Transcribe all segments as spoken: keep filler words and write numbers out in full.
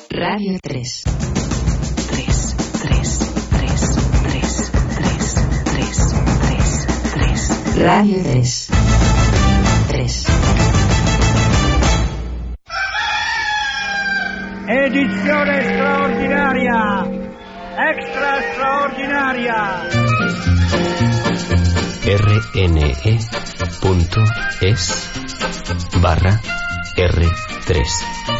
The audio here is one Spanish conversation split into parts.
Radio tres. tres, tres, tres, tres, tres, tres, tres, tres. Radio tres. tres. Edizione extraordinaria, extra extraordinaria. rne.es barra R tres.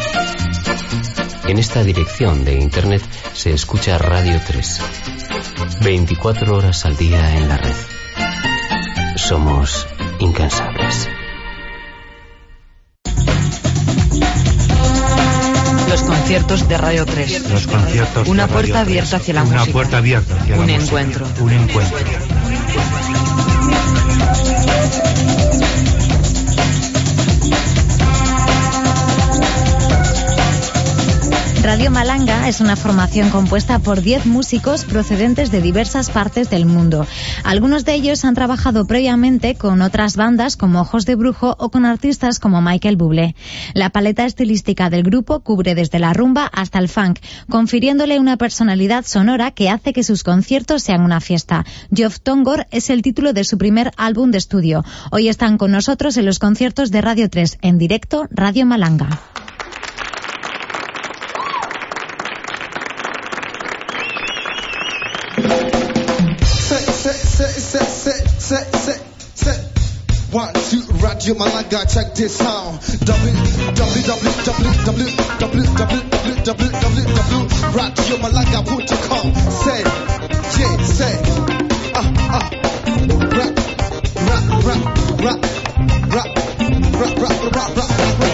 En esta dirección de internet se escucha Radio tres. veinticuatro horas al día en la red. Somos incansables. Los conciertos de Radio tres. Los conciertos Una de puerta Radio abierta tres. hacia la Una música. puerta abierta hacia Un la música. encuentro. Un encuentro. Radio Malanga es una formación compuesta por diez músicos procedentes de diversas partes del mundo. Algunos de ellos han trabajado previamente con otras bandas como Ojos de Brujo o con artistas como Michael Bublé. La paleta estilística del grupo cubre desde la rumba hasta el funk, confiriéndole una personalidad sonora que hace que sus conciertos sean una fiesta. Jof Tongor es el título de su primer álbum de estudio. Hoy están con nosotros en los conciertos de Radio tres, en directo Radio Malanga. Set, set, set, set, set. One, two, Radio Malanga, check this out. W, W, W, W, W, W, W, W, W, W, radio malanga punto com. Say, yeah, say, ah, ah, rap, rap, rap, rap, rap, rap, rap, rap, rap, rap.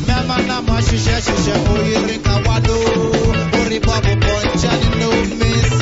Shisha, shisha, oh, you ring a wado. Ori babu poncha, no miss.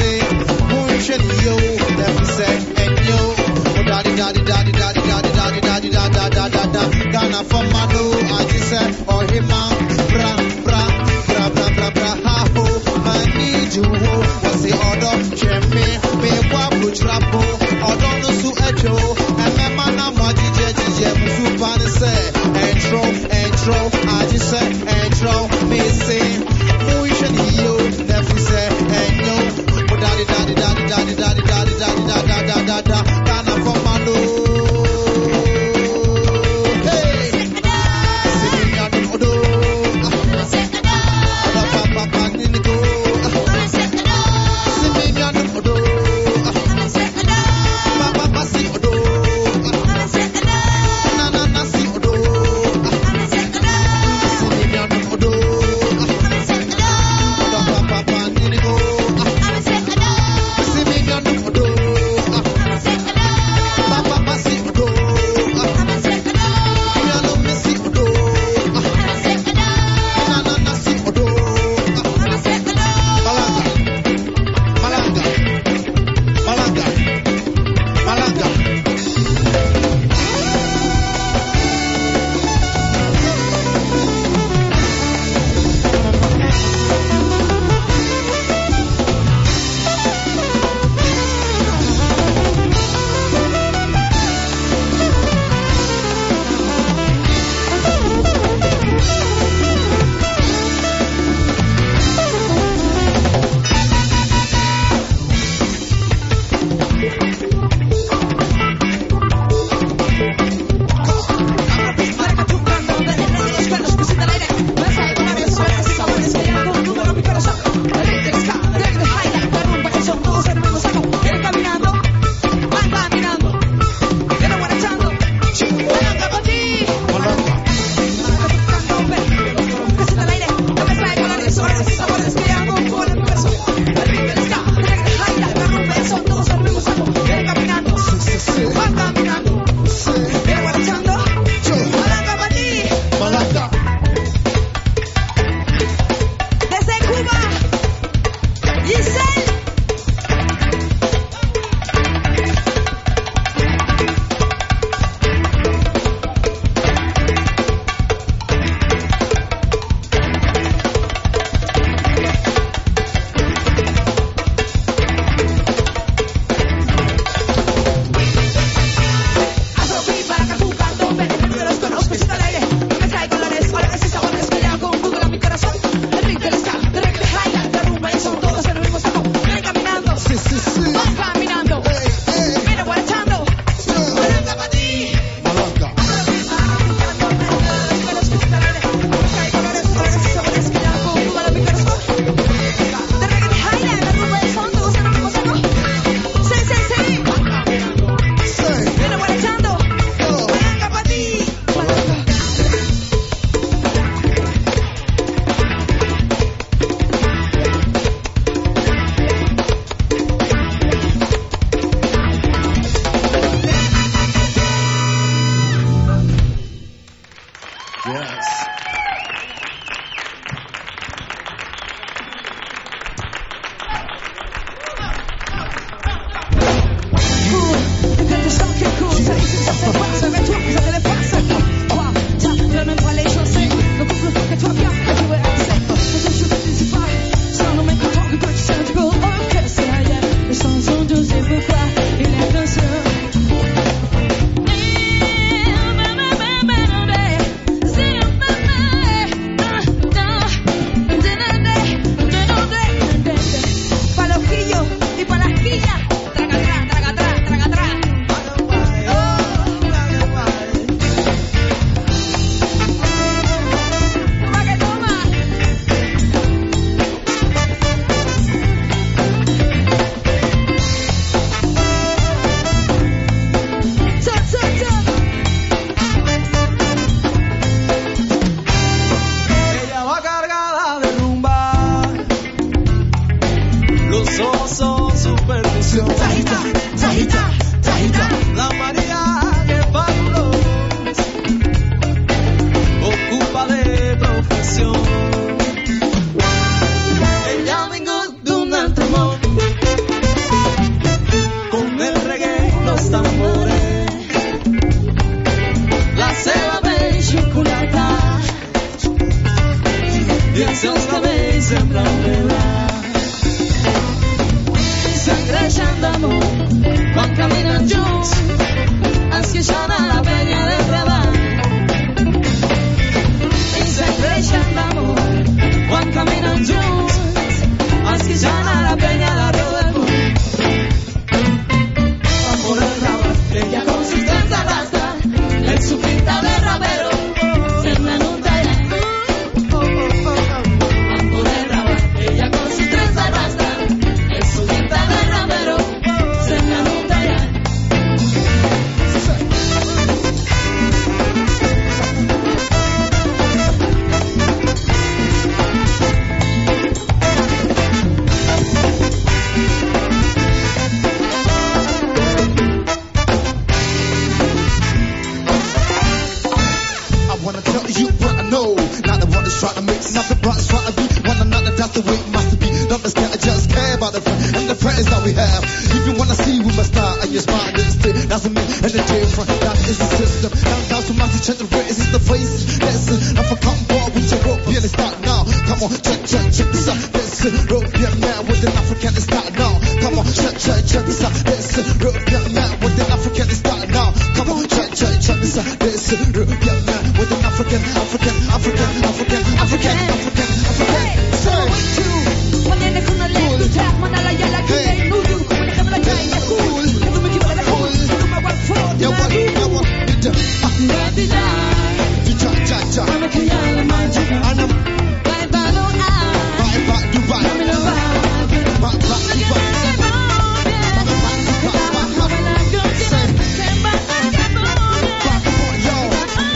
Yo.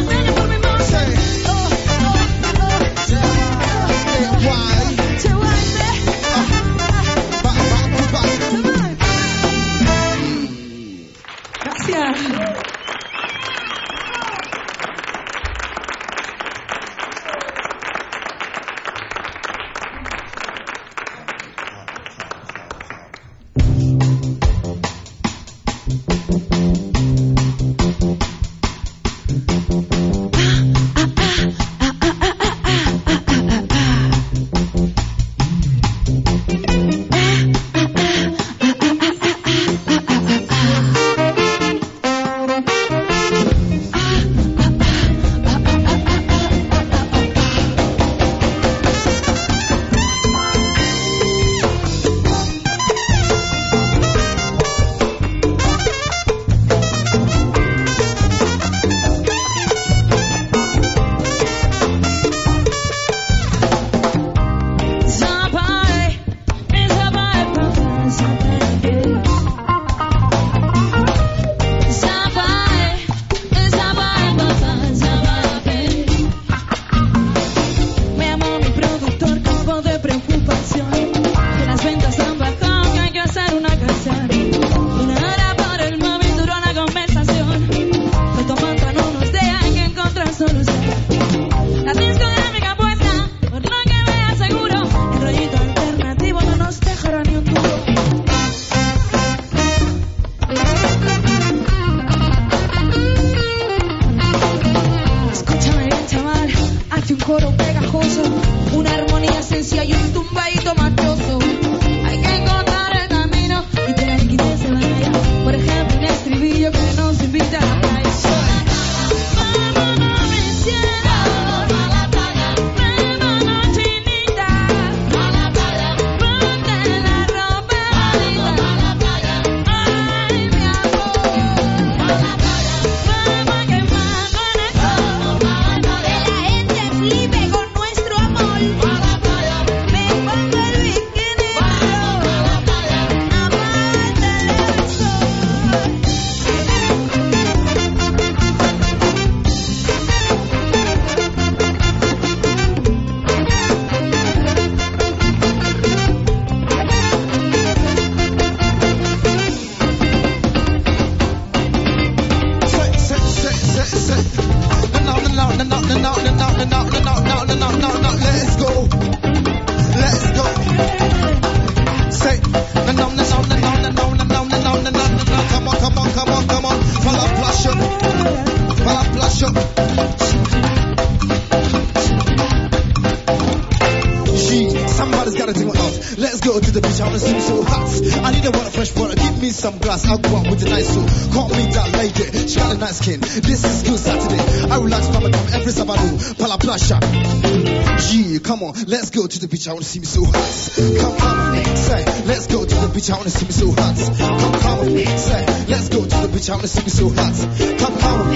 Let's go to the beach, I wanna see me so hot. Come, come, say, let's go to the beach, I wanna see me so hot. Come, come, say, let's go to the beach, I wanna see me so hot. Come, come,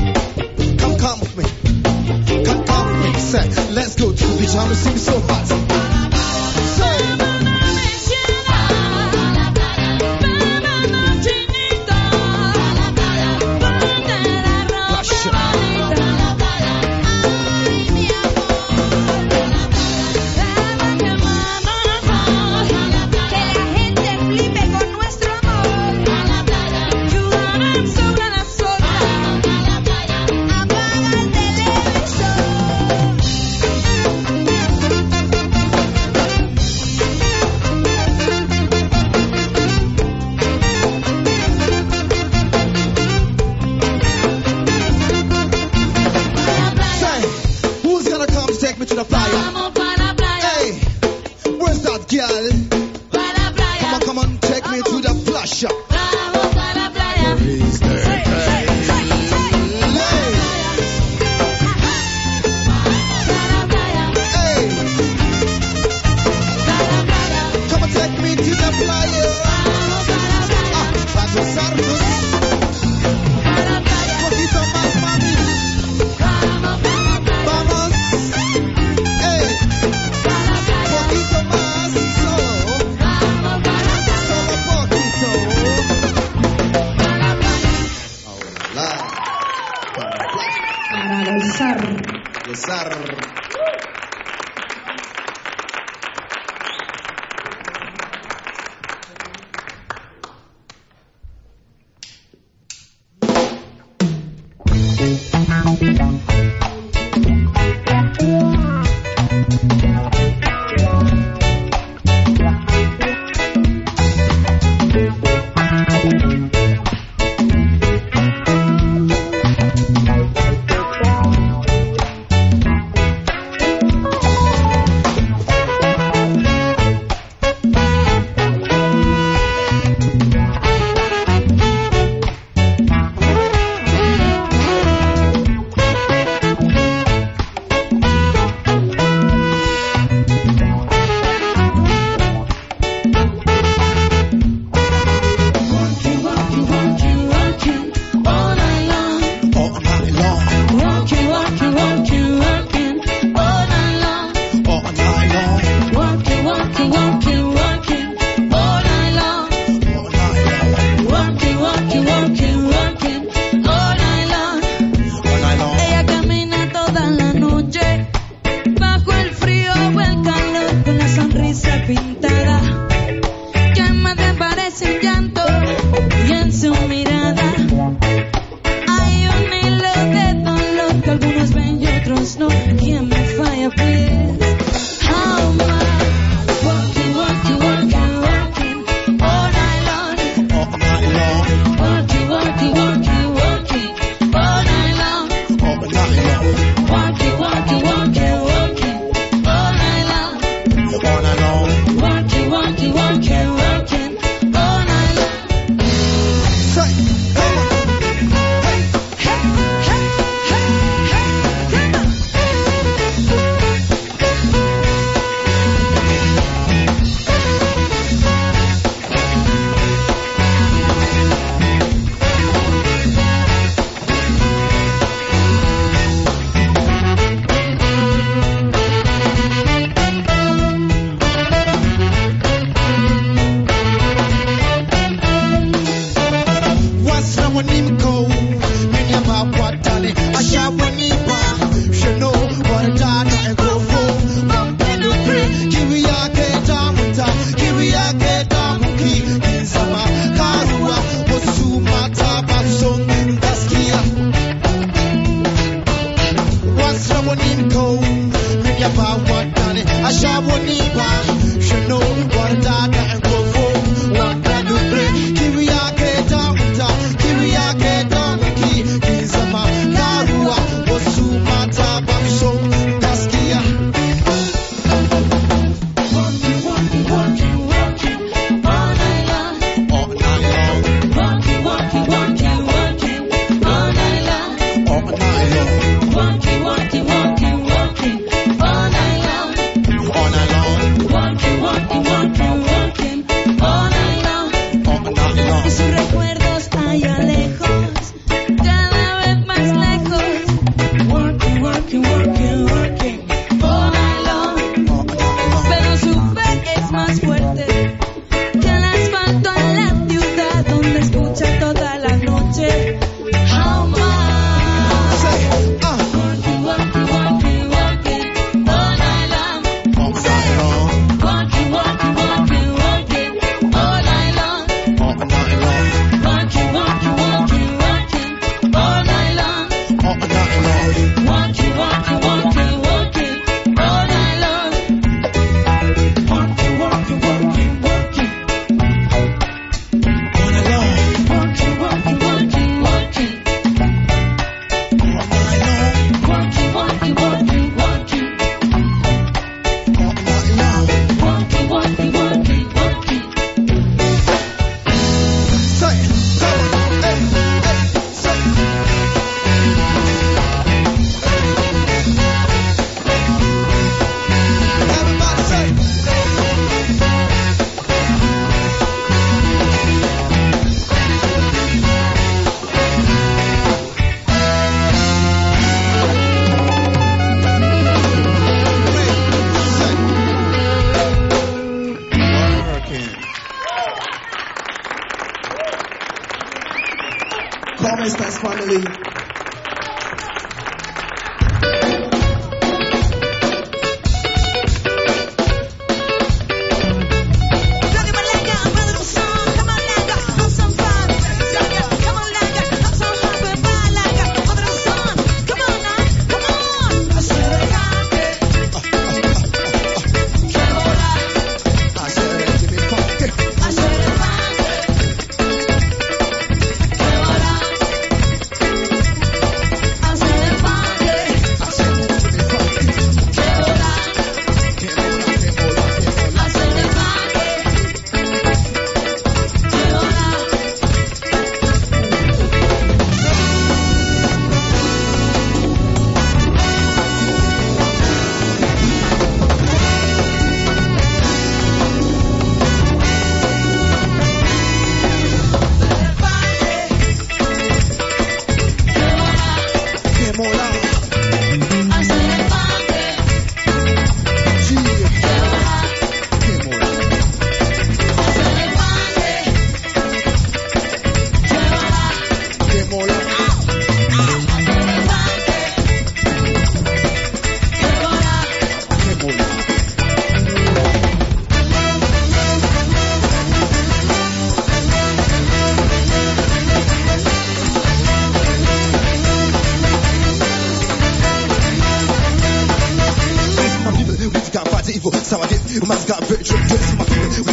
come, come with me. Come, come with me, say, let's go to the beach, I wanna see me so hot. Say. pintada, llamas te parecen llanto y en su mirada hay un hilo de dolor que algunos ven y otros no. ¿Quién me falla, please? How am I walking, walking, walking, walking all night long, all night long, walking, walking, walking, walking all night long, all night long, walking, walking, walking, walking all night long, all night long. walking, walking, walking, walking all night long. Say, hey, Hey, hey, hey, hey, come on. what's now when him go? Me never what done it. I shall when he buy. She know what a dad I go for. One penny pray. Give me a get down with that. Give me a get down with key. Kizama Karua. Wasu mata babson gaskia. What's now when him go? Me never what done it. I shall when he buy. She know what a dad I go for. One penny pray. Give me a get down with that. Give me a get down with key. Kizama Karua. Wasu mata babson gaskia. Walking, walking, walking, walking all night long. All night long, Walking, walking, walking, walking all night long. all night long, Walking, walking, walking, walking all night long. all night long, Walking, walking, walking, walking all night long. all night Y long. sus recuerdos allá lejos, cada vez más lejos. Walking, walking, walking, walking all night long. Pero su fe es más fuerte que el asfalto en la ciudad donde escucha toda la noche. How much? Say, uh, Walking, walking, walking, walking all night long. all night long, Walking, walking, walking, walking all night long. all night long, Walking, walking, walking, walking all night long. all night long. Walking, walking, walking, walking all night long. Walking, walking, walking, walking All night long, walking, walking, walking, walking all night long, walking, walking, walking, walking all night long. walking, walking, walking, walking. Say, say, hey, hey, say. Everybody say. ¿Cómo estás, family? Radio Malaga, brother, the song. Come on, Laga, have some fun. Come on, Laga, have some fun with Malaga, brother, the song. Come on, now, come on. Acelerate, que volar, Acelerate mi funky. acelerate, que volar.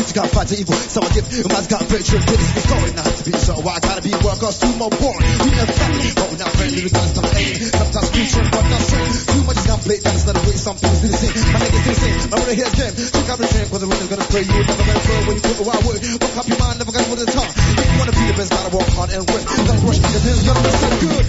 you gotta fight the evil. So I give, you might got break your this is the story. Not to be so I gotta be work or two more born. We have family, but we're not friendly. We gotta stop aiming. Sometimes future, but not straight. Too much is not played, that's not the way some things do the same. My niggas do the same. I'm gonna hear again. Check out the drink, cause the wind is gonna spray you. Never gonna throw when you put a wild word. Walk up your mind, never gonna put a tongue. If you wanna be the best, gotta walk hard and win. Don't rush, cause this is gonna be so good.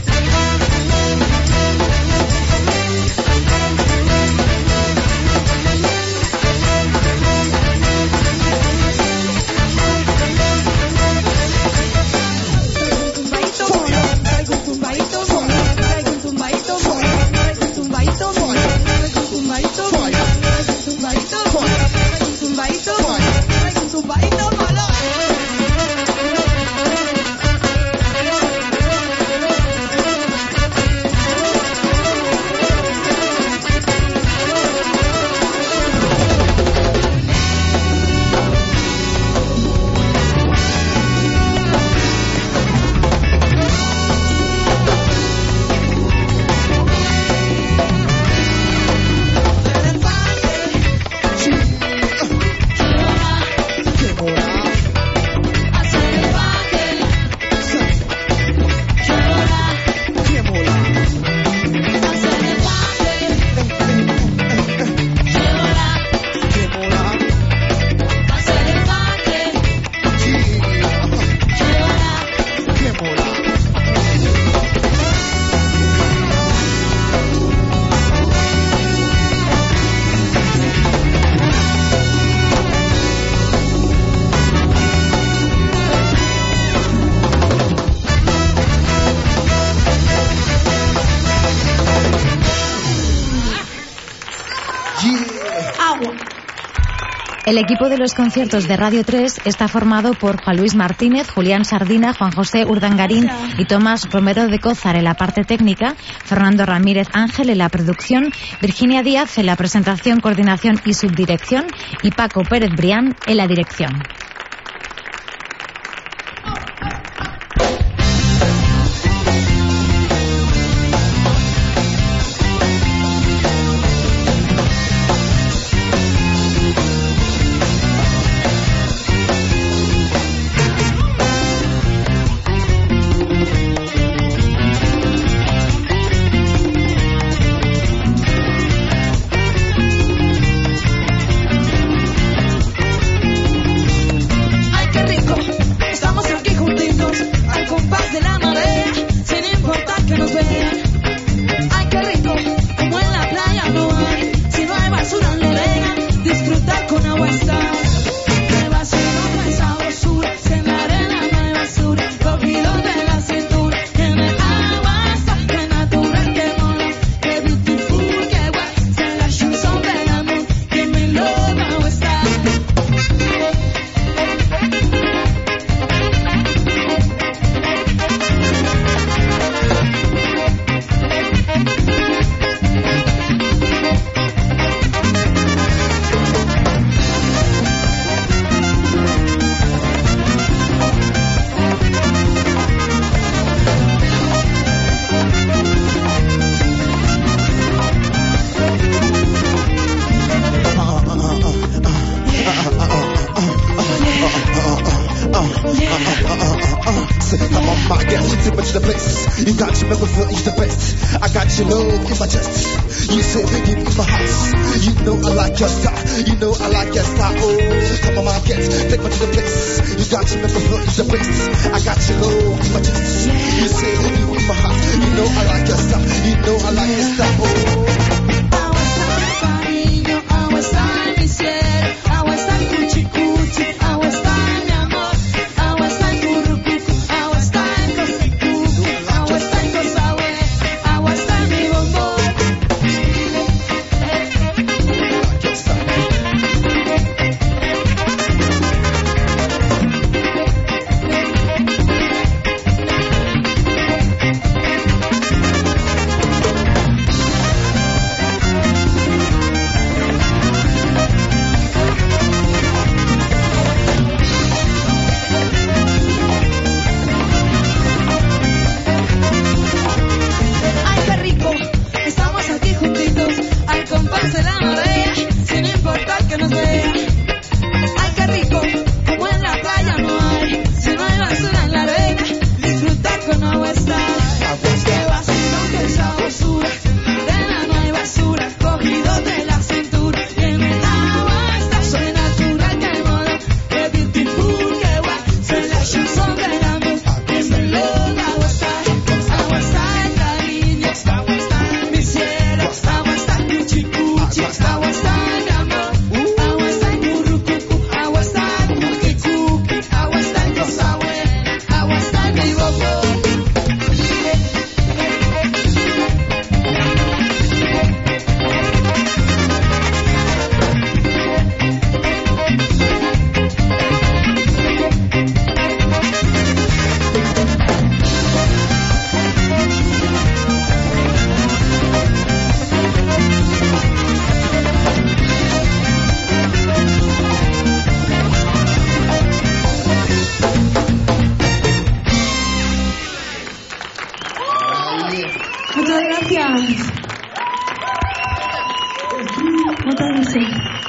El equipo de los conciertos de Radio tres está formado por Juan Luis Martínez, Julián Sardina, Juan José Urdangarín y Tomás Romero de Cózar en la parte técnica, Fernando Ramírez Ángel en la producción, Virginia Díaz en la presentación, coordinación y subdirección y Paco Pérez Brián en la dirección.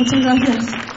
Muchas gracias.